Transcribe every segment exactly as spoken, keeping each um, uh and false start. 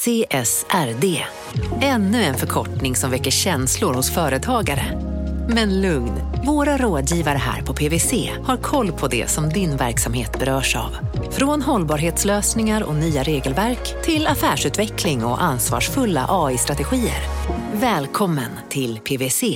C S R D. Ännu en förkortning som väcker känslor hos företagare. Men lugn, våra rådgivare här på P W C har koll på det som din verksamhet berörs av. Från hållbarhetslösningar och nya regelverk till affärsutveckling och ansvarsfulla A I-strategier. Välkommen till P W C.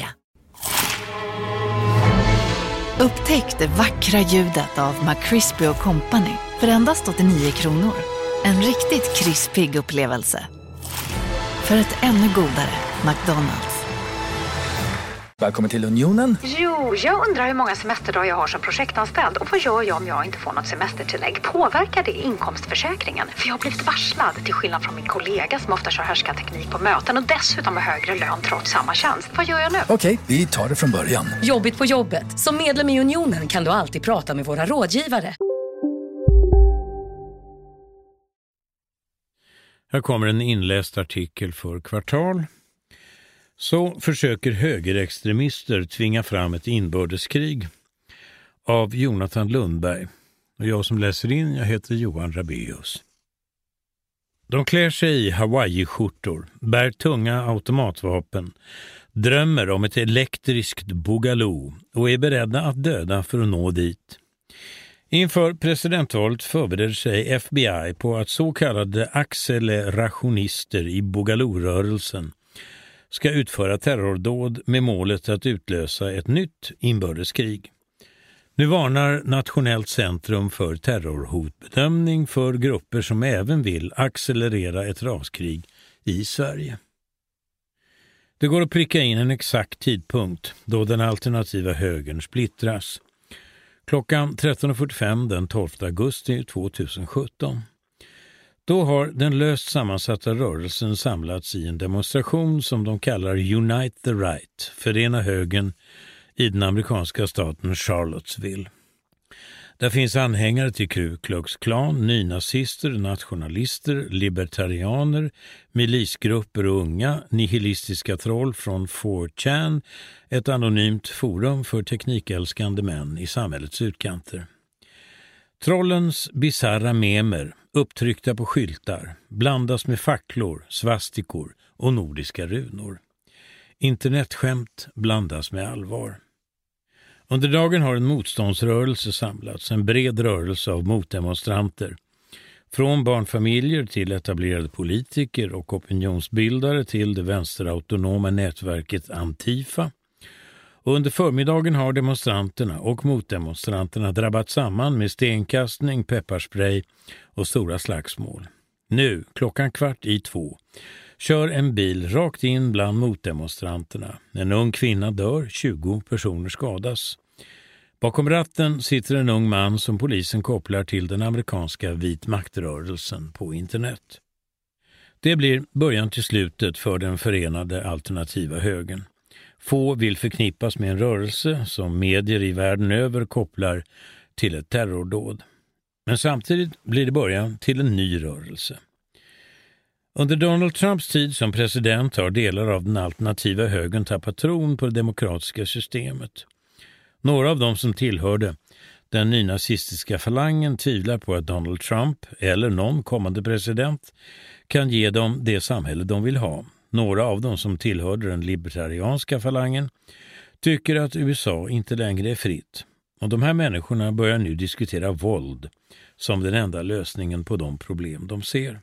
Upptäck det vackra ljudet av McCrispy och Company för endast åttionio kronor. En riktigt krispig upplevelse. För ett ännu godare McDonald's. Välkommen till Unionen. Jo, jag undrar hur många semesterdagar jag har som projektanställd. Och vad gör jag om jag inte får något semestertillägg? Påverkar det inkomstförsäkringen? För jag har blivit varslad, till skillnad från min kollega som ofta kör härskarteknik på möten och dessutom har högre lön trots samma tjänst. Vad gör jag nu? Okej, vi tar det från början. Jobbigt på jobbet. Som medlem i Unionen kan du alltid prata med våra rådgivare. Här kommer en inläst artikel för Kvartal. Så försöker högerextremister tvinga fram ett inbördeskrig av Jonathan Lundberg. Och jag som läser in, jag heter Johan Rabeus. De klär sig i Hawaii-skjortor, bär tunga automatvapen, drömmer om ett elektriskt boogaloo och är beredda att döda för att nå dit. Inför presidentvalet förbereder sig F B I på att så kallade accelerationister i boogaloo-rörelsen ska utföra terrordåd med målet att utlösa ett nytt inbördeskrig. Nu varnar Nationellt centrum för terrorhotbedömning för grupper som även vill accelerera ett raskrig i Sverige. Det går att pricka in en exakt tidpunkt då den alternativa högern splittras. Klockan tretton fyrtiofem den tolfte augusti tjugohundrasjutton. Då har den löst sammansatta rörelsen samlats i en demonstration som de kallar Unite the Right, förena högern, i den amerikanska staten Charlottesville. Där finns anhängare till Ku Klux Klan, nynazister, nationalister, libertarianer, milisgrupper och unga, nihilistiska troll från four chan, ett anonymt forum för teknikälskande män i samhällets utkanter. Trollens bizarra memer, upptryckta på skyltar, blandas med facklor, svastikor och nordiska runor. Internetskämt blandas med allvar. Under dagen har en motståndsrörelse samlats, en bred rörelse av motdemonstranter. Från barnfamiljer till etablerade politiker och opinionsbildare till det vänsterautonoma nätverket Antifa. Och under förmiddagen har demonstranterna och motdemonstranterna drabbat samman med stenkastning, pepparspray och stora slagsmål. Nu, klockan kvart i två, kör en bil rakt in bland motdemonstranterna. En ung kvinna dör, tjugo personer skadas. Bakom ratten sitter en ung man som polisen kopplar till den amerikanska vit maktrörelsen på internet. Det blir början till slutet för den förenade alternativa högern. Få vill förknippas med en rörelse som medier i världen över kopplar till ett terrordåd. Men samtidigt blir det början till en ny rörelse. Under Donald Trumps tid som president har delar av den alternativa högern tappat tron på det demokratiska systemet. Några av dem som tillhörde den nynazistiska falangen tvivlar på att Donald Trump eller någon kommande president kan ge dem det samhälle de vill ha. Några av dem som tillhörde den libertarianska falangen tycker att U S A inte längre är fritt. Och de här människorna börjar nu diskutera våld som den enda lösningen på de problem de ser.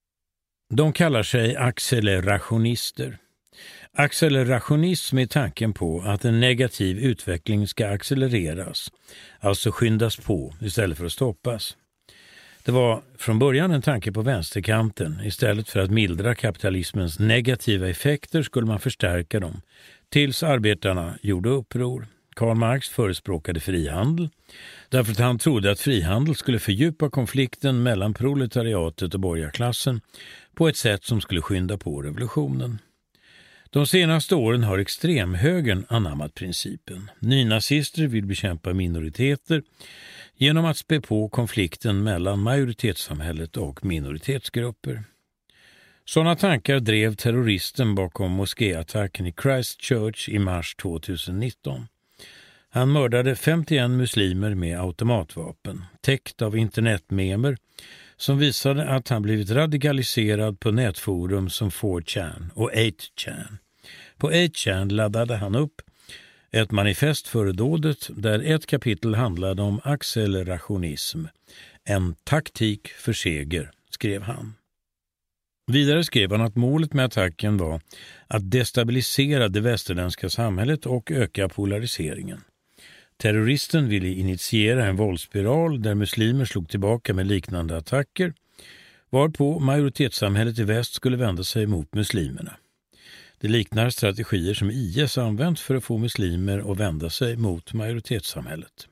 De kallar sig accelerationister. Accelerationism är tanken på att en negativ utveckling ska accelereras, alltså skyndas på istället för att stoppas. Det var från början en tanke på vänsterkanten. Istället för att mildra kapitalismens negativa effekter skulle man förstärka dem, tills arbetarna gjorde uppror. Karl Marx förespråkade frihandel, därför att han trodde att frihandel skulle fördjupa konflikten mellan proletariatet och borgarklassen på ett sätt som skulle skynda på revolutionen. De senaste åren har extremhögern anammat principen. Nynazister vill bekämpa minoriteter genom att spä på konflikten mellan majoritetssamhället och minoritetsgrupper. Sådana tankar drev terroristen bakom moskéattacken i Christchurch i mars tjugonitton. Han mördade femtioen muslimer med automatvapen, täckt av internetmemer, som visade att han blivit radikaliserad på nätforum som four chan och eight chan. På eight chan laddade han upp ett manifest för dådet där ett kapitel handlade om accelerationism, en taktik för seger, skrev han. Vidare skrev han att målet med attacken var att destabilisera det västerländska samhället och öka polariseringen. Terroristen ville initiera en våldsspiral där muslimer slog tillbaka med liknande attacker, varpå majoritetssamhället i väst skulle vända sig mot muslimerna. Det liknar strategier som I S använt för att få muslimer att vända sig mot majoritetssamhället.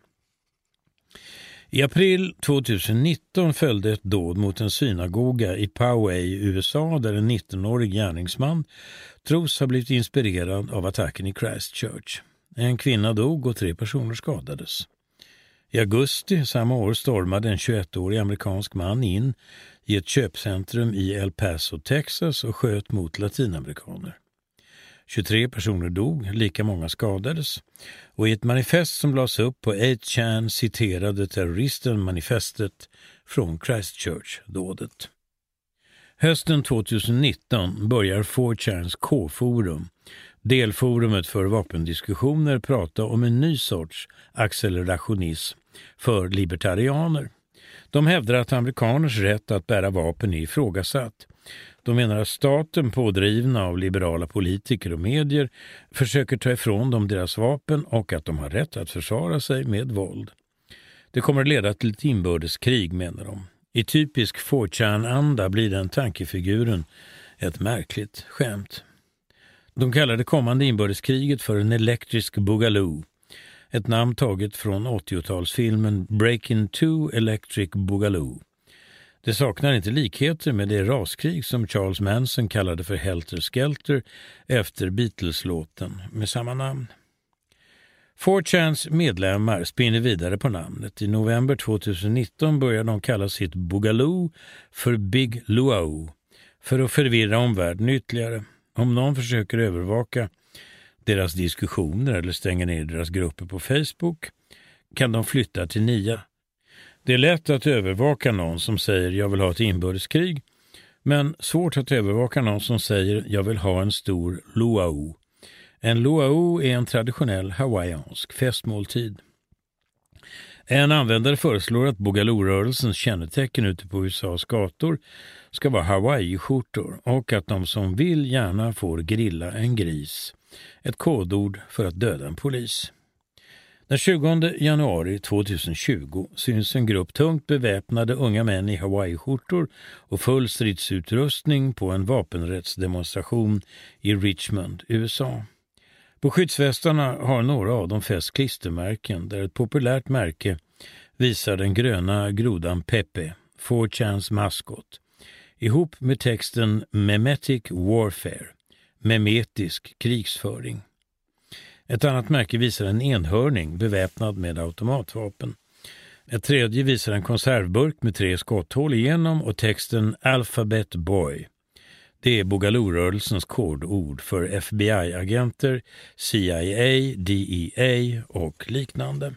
I april tjugonitton följde ett dåd mot en synagoga i Poway i U S A där en nittonårig gärningsman tros ha blivit inspirerad av attacken i Christchurch. En kvinna dog och tre personer skadades. I augusti samma år stormade en tjugoettårig amerikansk man in i ett köpcentrum i El Paso, Texas och sköt mot latinamerikaner. tjugotre personer dog, lika många skadades, och i ett manifest som lades upp på eight chan citerade terroristen manifestet från Christchurch-dådet. Hösten tjugonitton börjar four chans K-forum, delforumet för vapendiskussioner, prata om en ny sorts accelerationism för libertarianer. De hävdar att amerikaners rätt att bära vapen är ifrågasatt. De menar att staten, pådrivna av liberala politiker och medier, försöker ta ifrån dem deras vapen och att de har rätt att försvara sig med våld. Det kommer att leda till ett inbördeskrig, menar de. I typisk four chan-anda blir den tankefiguren ett märkligt skämt. De kallar det kommande inbördeskriget för en elektrisk boogaloo, ett namn taget från åttiotalsfilmen Breaking Two Electric Boogaloo. Det saknar inte likheter med det raskrig som Charles Manson kallade för Helter Skelter efter Beatles-låten med samma namn. four chans medlemmar spinner vidare på namnet. I november tjugonitton börjar de kalla sitt Boogaloo för Big Luau för att förvirra omvärlden ytterligare. Om någon försöker övervaka deras diskussioner eller stänga ner deras grupper på Facebook kan de flytta till Nia. Det är lätt att övervaka någon som säger jag vill ha ett inbördeskrig, men svårt att övervaka någon som säger jag vill ha en stor luau. En luau är en traditionell hawaiiansk festmåltid. En användare föreslår att Boogaloo-rörelsens kännetecken ute på U S A:s gator ska vara Hawaii-skjortor och att de som vill gärna får grilla en gris. Ett kodord för att döda en polis. Den tjugonde januari tjugotjugo syns en grupp tungt beväpnade unga män i Hawaii-skjortor och full stridsutrustning på en vapenrättsdemonstration i Richmond, U S A. På skyddsvästarna har några av dem fäst klistermärken där ett populärt märke visar den gröna grodan Pepe, four chans maskot, ihop med texten Memetic Warfare, memetisk krigsföring. Ett annat märke visar en enhörning beväpnad med automatvapen. Ett tredje visar en konservburk med tre skotthål igenom och texten Alphabet Boy. Det är Boogaloo-rörelsens kodord för F B I-agenter, C I A, D E A och liknande.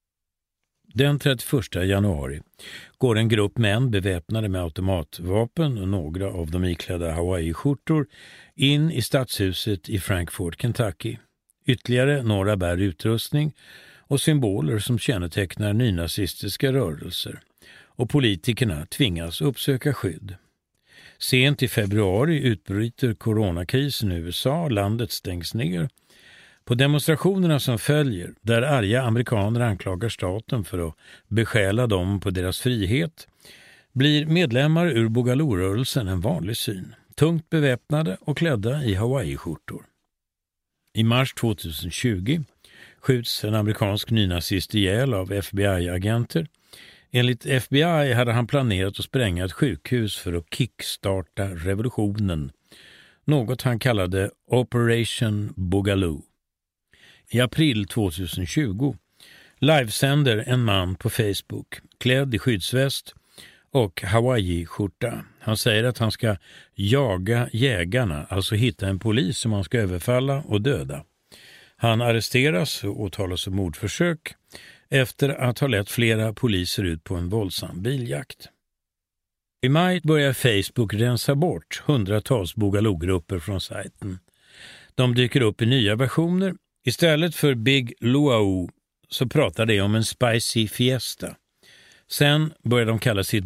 Den trettioförsta januari går en grupp män beväpnade med automatvapen och några av dem iklädda Hawaii-skjortor in i stadshuset i Frankfort, Kentucky. Ytterligare några bär utrustning och symboler som kännetecknar nynazistiska rörelser, och politikerna tvingas uppsöka skydd. Sent i februari utbryter coronakrisen i U S A, landet stängs ner. På demonstrationerna som följer, där arga amerikaner anklagar staten för att besjäla dem på deras frihet, blir medlemmar ur Boogaloo-rörelsen en vanlig syn, tungt beväpnade och klädda i Hawaii-skjortor. I mars tjugotjugo skjuts en amerikansk nynazist ihjäl av F B I-agenter. Enligt F B I hade han planerat att spränga ett sjukhus för att kickstarta revolutionen, något han kallade Operation Boogaloo. I april tjugotjugo livesänder en man på Facebook klädd i skyddsväst och Hawaii-skjorta. Han säger att han ska jaga jägarna, alltså hitta en polis som han ska överfalla och döda. Han arresteras och åtalas för mordförsök efter att ha lett flera poliser ut på en våldsam biljakt. I maj börjar Facebook rensa bort hundratals Boogaloo-grupper från sajten. De dyker upp i nya versioner. Istället för Big Luau så pratar de om en spicy fiesta. Sen börjar de kalla sitt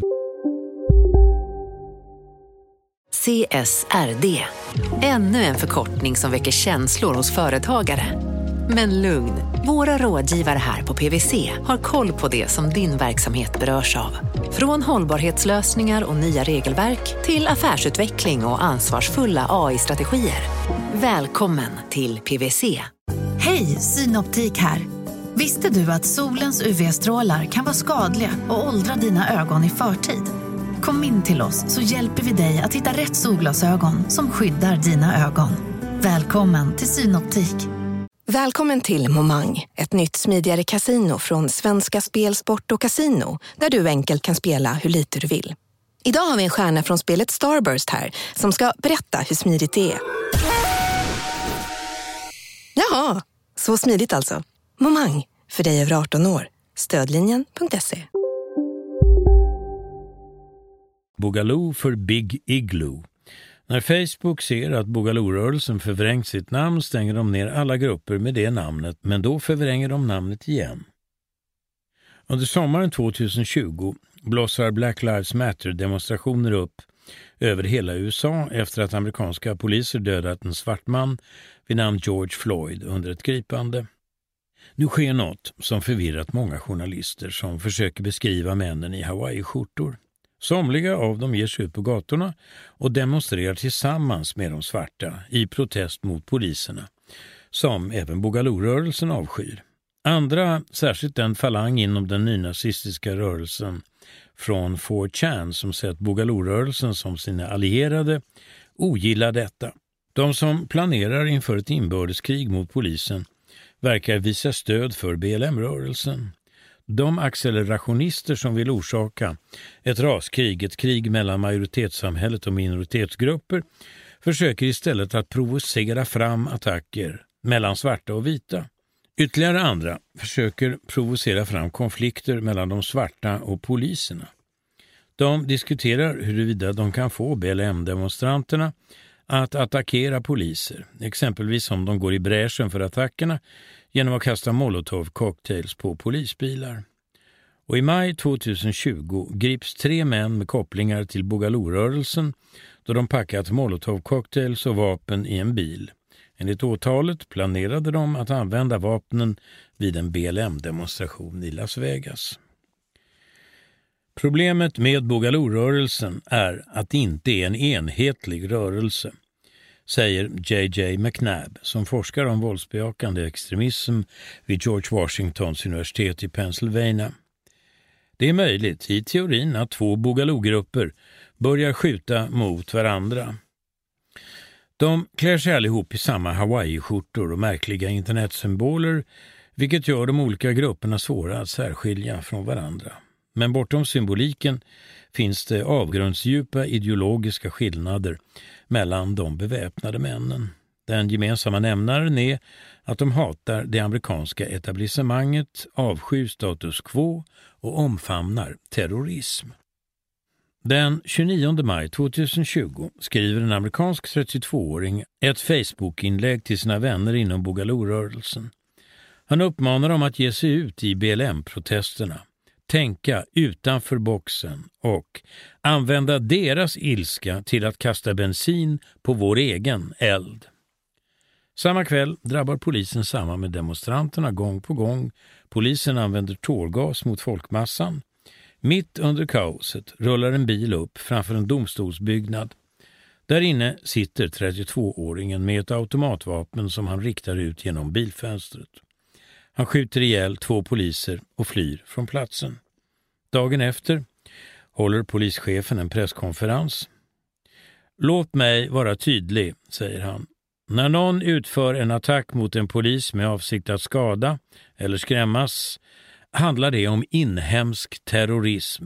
C S R D. Ännu en förkortning som väcker känslor hos företagare. Men lugn, våra rådgivare här på P V C har koll på det som din verksamhet berörs av. Från hållbarhetslösningar och nya regelverk till affärsutveckling och ansvarsfulla A I-strategier. Välkommen till P V C. Hej, Synoptik här. Visste du att solens U V-strålar kan vara skadliga och åldra dina ögon i förtid? Kom in till oss så hjälper vi dig att hitta rätt solglasögon som skyddar dina ögon. Välkommen till Synoptik. Välkommen till Momang, ett nytt smidigare kasino från Svenska Spel, Sport och Casino, där du enkelt kan spela hur lite du vill. Idag har vi en stjärna från spelet Starburst här som ska berätta hur smidigt det är. Jaha, så smidigt alltså. Momang, för dig över arton år. Stödlinjen punkt se. Boogaloo för Big Igloo. När Facebook ser att Boogaloo-rörelsen förvrängt sitt namn stänger de ner alla grupper med det namnet, men då förvränger de namnet igen. Under sommaren tjugohundratjugo blossar Black Lives Matter-demonstrationer upp över hela U S A efter att amerikanska poliser dödat en svart man vid namn George Floyd under ett gripande. Nu sker något som förvirrat många journalister som försöker beskriva männen i Hawaii-skjortor. Somliga av dem ger sig ut på gatorna och demonstrerar tillsammans med de svarta i protest mot poliserna, som även Boogaloo-rörelsen avskyr. Andra, särskilt den falang inom den nynazistiska rörelsen från four chan som sett Boogaloo-rörelsen som sina allierade, ogillar detta. De som planerar inför ett inbördeskrig mot polisen verkar visa stöd för B L M-rörelsen. De accelerationister som vill orsaka ett raskrig, ett krig mellan majoritetssamhället och minoritetsgrupper, försöker istället att provocera fram attacker mellan svarta och vita. Ytterligare andra försöker provocera fram konflikter mellan de svarta och poliserna. De diskuterar huruvida de kan få B L M-demonstranterna att attackera poliser, exempelvis om de går i bräschen för attackerna genom att kasta molotov-cocktails på polisbilar. Och i maj tjugohundratjugo grips tre män med kopplingar till Boogaloo-rörelsen då de packat molotov-cocktails och vapen i en bil. Enligt åtalet planerade de att använda vapnen vid en B L M-demonstration i Las Vegas. Problemet med Boogaloo-rörelsen är att det inte är en enhetlig rörelse, säger J J McNabb som forskar om våldsbejakande extremism vid George Washingtons universitet i Pennsylvania. Det är möjligt i teorin att två Boogaloo-grupper börjar skjuta mot varandra. De klär sig allihop i samma Hawaii-skjortor och märkliga internetsymboler, vilket gör de olika grupperna svåra att särskilja från varandra. Men bortom symboliken finns det avgrundsdjupa ideologiska skillnader mellan de beväpnade männen. Den gemensamma nämnaren är att de hatar det amerikanska etablissemanget, avskyr status quo och omfamnar terrorism. Den tjugonionde maj tjugohundratjugo skriver en amerikansk trettiotvååring ett Facebook-inlägg till sina vänner inom Boogaloo-rörelsen. Han uppmanar dem att ge sig ut i B L M-protesterna, tänka utanför boxen och använda deras ilska till att kasta bensin på vår egen eld. Samma kväll drabbar polisen samman med demonstranterna gång på gång. Polisen använder tårgas mot folkmassan. Mitt under kaoset rullar en bil upp framför en domstolsbyggnad. Där inne sitter trettiotvååringen med ett automatvapen som han riktar ut genom bilfönstret. Han skjuter ihjäl två poliser och flyr från platsen. Dagen efter håller polischefen en presskonferens. Låt mig vara tydlig, säger han. När någon utför en attack mot en polis med avsikt att skada eller skrämmas handlar det om inhemsk terrorism.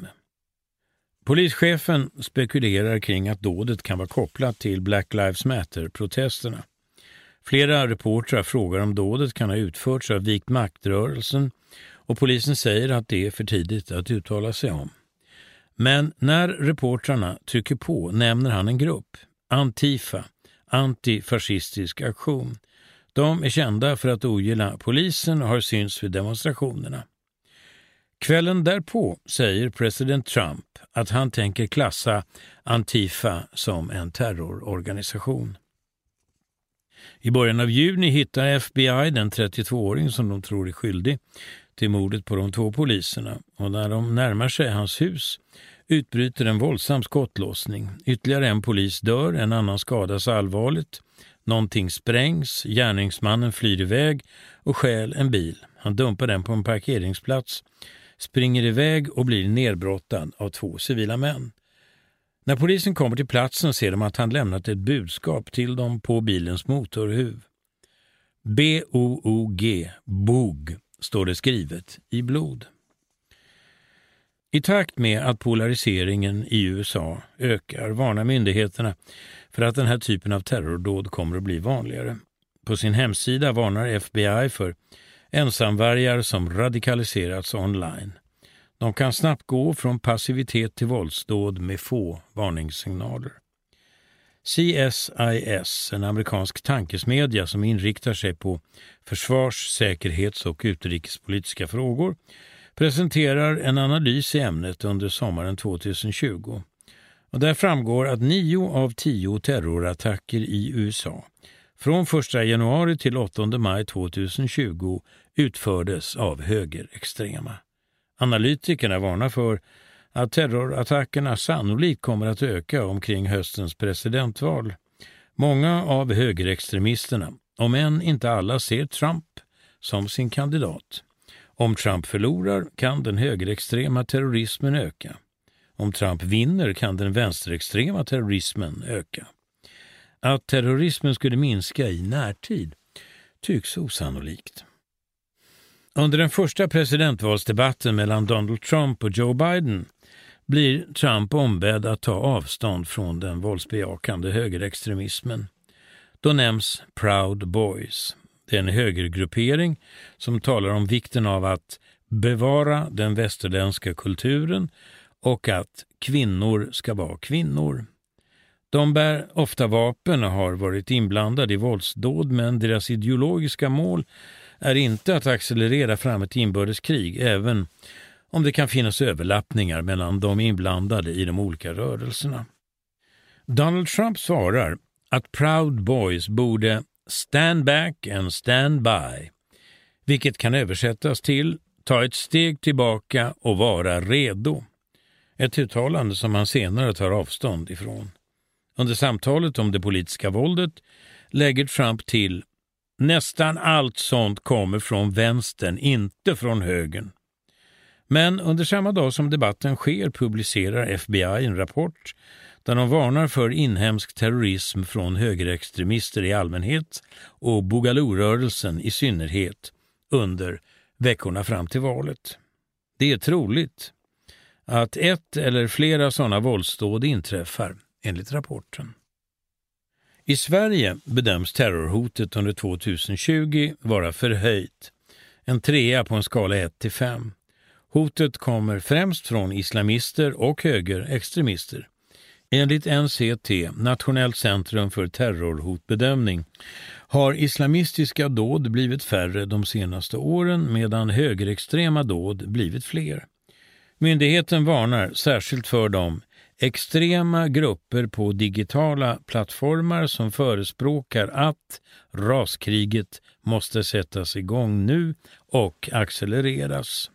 Polischefen spekulerar kring att dådet kan vara kopplat till Black Lives Matter-protesterna. Flera reportrar frågar om dådet kan ha utförts av vikt maktrörelsen och polisen säger att det är för tidigt att uttala sig om. Men när reportrarna trycker på nämner han en grupp, Antifa, antifascistisk aktion. De är kända för att ogilla polisen och har syns vid demonstrationerna. Kvällen därpå säger president Trump att han tänker klassa Antifa som en terrororganisation. I början av juni hittar F B I den trettiotvååring som de tror är skyldig till mordet på de två poliserna, och när de närmar sig hans hus utbryter en våldsam skottlossning. Ytterligare en polis dör, en annan skadas allvarligt. Någonting sprängs, gärningsmannen flyr iväg och stjäl en bil. Han dumpar den på en parkeringsplats, springer iväg och blir nerbrottad av två civila män. När polisen kommer till platsen ser de att han lämnat ett budskap till dem på bilens motorhuv. B O O G, bog, står det skrivet i blod. I takt med att polariseringen i U S A ökar varnar myndigheterna för att den här typen av terrordåd kommer att bli vanligare. På sin hemsida varnar F B I för ensamvargar som radikaliserats online. De kan snabbt gå från passivitet till våldsdåd med få varningssignaler. C S I S, en amerikansk tankesmedja som inriktar sig på försvars-, säkerhets- och utrikespolitiska frågor, presenterar en analys i ämnet under sommaren tjugohundratjugo. Och där framgår att nio av tio terrorattacker i U S A från första januari till åttonde maj tjugohundratjugo utfördes av högerextrema. Analytikerna varnar för att terrorattackerna sannolikt kommer att öka omkring höstens presidentval. Många av högerextremisterna, om än inte alla, ser Trump som sin kandidat. Om Trump förlorar kan den högerextrema terrorismen öka. Om Trump vinner kan den vänsterextrema terrorismen öka. Att terrorismen skulle minska i närtid tycks osannolikt. Under den första presidentvalsdebatten mellan Donald Trump och Joe Biden blir Trump ombedd att ta avstånd från den våldsbejakande högerextremismen. Då nämns Proud Boys. Det är en högergruppering som talar om vikten av att bevara den västerländska kulturen och att kvinnor ska vara kvinnor. De bär ofta vapen och har varit inblandade i våldsdåd, men deras ideologiska mål är inte att accelerera fram ett inbördeskrig, även om det kan finnas överlappningar mellan de inblandade i de olika rörelserna. Donald Trump svarar att Proud Boys borde stand back and stand by, vilket kan översättas till ta ett steg tillbaka och vara redo. Ett uttalande som han senare tar avstånd ifrån. Under samtalet om det politiska våldet lägger Trump till: nästan allt sånt kommer från vänstern, inte från högern. Men under samma dag som debatten sker publicerar F B I en rapport där de varnar för inhemsk terrorism från högerextremister i allmänhet och Boogaloo-rörelsen i synnerhet under veckorna fram till valet. Det är troligt att ett eller flera sådana våldsdåd inträffar, enligt rapporten. I Sverige bedöms terrorhotet under tjugotjugo vara förhöjt, en trea på en skala ett till fem. Hotet kommer främst från islamister och högerextremister. Enligt N C T, Nationellt centrum för terrorhotbedömning, har islamistiska dåd blivit färre de senaste åren medan högerextrema dåd blivit fler. Myndigheten varnar särskilt för de extrema grupper på digitala plattformar som förespråkar att raskriget måste sättas igång nu och accelereras.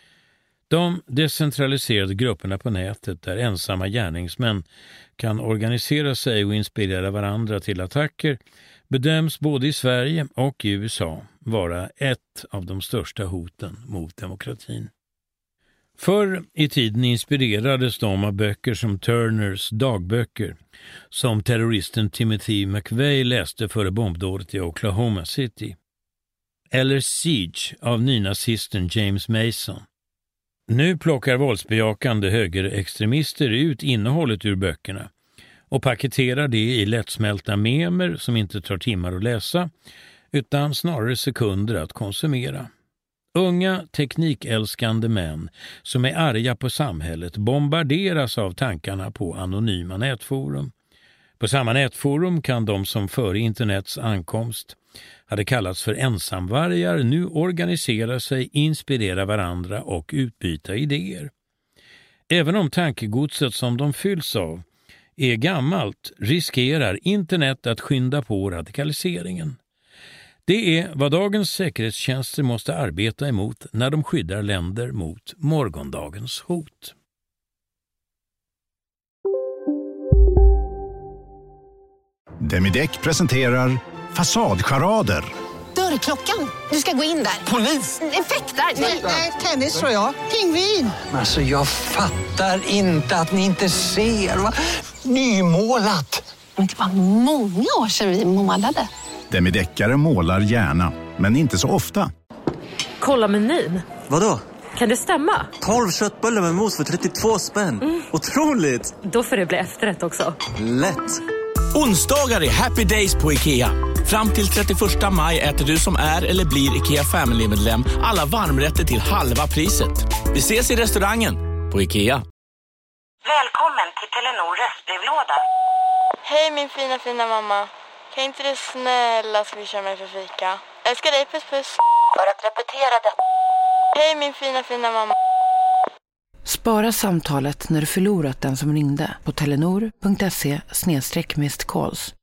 De decentraliserade grupperna på nätet där ensamma gärningsmän kan organisera sig och inspirera varandra till attacker bedöms både i Sverige och i U S A vara ett av de största hoten mot demokratin. Förr i tiden inspirerades de av böcker som Turners dagböcker, som terroristen Timothy McVeigh läste före bombdådet i Oklahoma City. Eller Siege av nynazisten James Mason. Nu plockar våldsbejakande högerextremister ut innehållet ur böckerna och paketerar det i lättsmälta memer som inte tar timmar att läsa utan snarare sekunder att konsumera. Unga teknikälskande män som är arga på samhället bombarderas av tankarna på anonyma nätforum. På samma nätforum kan de som före internets ankomst hade kallats för ensamvargar nu organisera sig, inspirera varandra och utbyta idéer. Även om tankegodset som de fylls av är gammalt riskerar internet att skynda på radikaliseringen. Det är vad dagens säkerhetstjänster måste arbeta emot när de skyddar länder mot morgondagens hot. Demideck presenterar Fasadcharader. Dörrklockan. Du ska gå in där. Polis? Effektar? Nej, tennis tror jag. Pingvin. Alltså jag fattar inte att ni inte ser. Va? Nymålat. Men det var många år sedan vi målade. Demideckare målar gärna, men inte så ofta. Kolla menyn. Vadå? Kan det stämma? tolv köttbullar med mos för trettiotvå spänn. Mm. Otroligt! Då får det bli efterrätt också. Lätt! Onsdagar är happy days på IKEA. Fram till trettioförsta maj äter du som är eller blir IKEA Family-medlem alla varmrätter till halva priset. Vi ses i restaurangen på IKEA. Välkommen till Telenor röstbrevlåda. Hej min fina fina mamma. Kan inte du snälla swisha mig för fika? Älskar dig, puss puss. För att repetera det. Hej min fina fina mamma. Spara samtalet när du förlorat den som ringde på telenor punkt se slash missed calls.